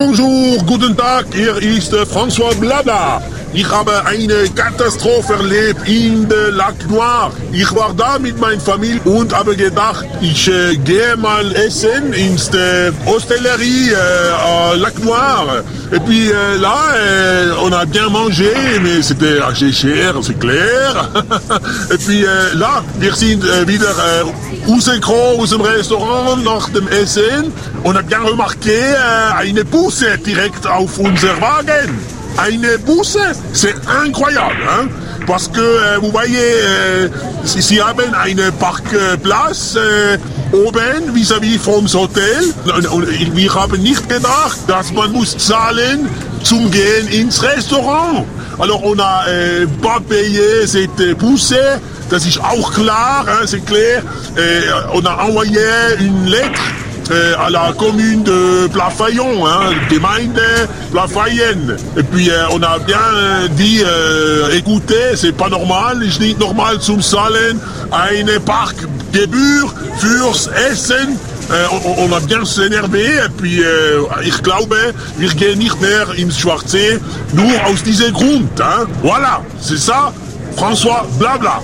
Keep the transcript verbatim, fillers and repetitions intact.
Bonjour, guten Tag, hier ist François Blabla. Ich habe eine Katastrophe erlebt in der Lac Noir. Ich war da mit meiner Familie und habe gedacht, ich äh, gehe mal essen ins äh, Hostellerie euh, à Lac Noir. Et puis euh, là, euh, on a bien mangé, mais c'était assez cher, c'est clair. Et puis euh, là, wir sind äh, wieder äh, rausgekommen aus dem Restaurant nach dem Essen. On a bien remarqué äh, eine Busse direkt auf unser Wagen. Une Busse, c'est incroyable, hein? Parce que euh, vous voyez, euh, sie, sie haben eine Parkplatz äh, oben vis-à-vis vom Hotel. Und, und wir haben nicht gedacht, dass man muss zahlen zum Gehen ins Restaurant. Alors on a euh, pas payé cette Busse, das ist auch klar, hein, c'est clair. Euh, on a envoyé une lettre Euh, à la commune de Plafayon, hein, Gemeinde Plafayen. Et puis euh, on a bien euh, dit, euh, écoutez, c'est pas normal, ist nicht normal zum Zahlen eine Parkgebühr fürs Essen. Euh, on, on a bien s'énervé et puis euh, ich glaube, wir gehen nicht mehr ins Schwarze, nur aus diesem Grund. Hein. Voilà, c'est ça, François Blabla.